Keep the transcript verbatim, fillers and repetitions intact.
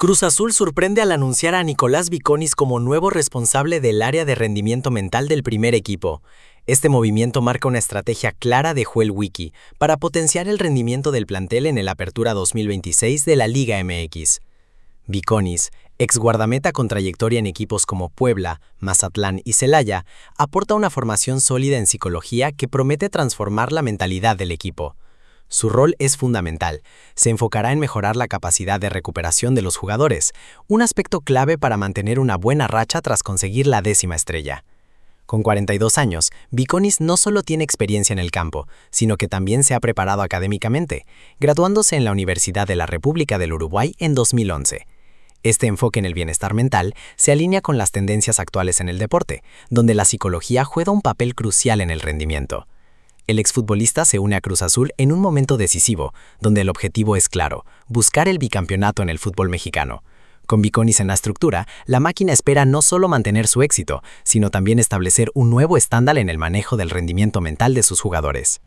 Cruz Azul sorprende al anunciar a Nicolás Viconis como nuevo responsable del área de rendimiento mental del primer equipo. Este movimiento marca una estrategia clara de Joel Wiki para potenciar el rendimiento del plantel en el Apertura dos mil veintiséis de la Liga M X. Viconis, ex guardameta con trayectoria en equipos como Puebla, Mazatlán y Celaya, aporta una formación sólida en psicología que promete transformar la mentalidad del equipo. Su rol es fundamental. Se enfocará en mejorar la capacidad de recuperación de los jugadores, un aspecto clave para mantener una buena racha tras conseguir la décima estrella. Con cuarenta y dos años, Viconis no solo tiene experiencia en el campo, sino que también se ha preparado académicamente, graduándose en la Universidad de la República del Uruguay en dos mil once. Este enfoque en el bienestar mental se alinea con las tendencias actuales en el deporte, donde la psicología juega un papel crucial en el rendimiento. El exfutbolista se une a Cruz Azul en un momento decisivo, donde el objetivo es claro: buscar el bicampeonato en el fútbol mexicano. Con Viconis en la estructura, la máquina espera no solo mantener su éxito, sino también establecer un nuevo estándar en el manejo del rendimiento mental de sus jugadores.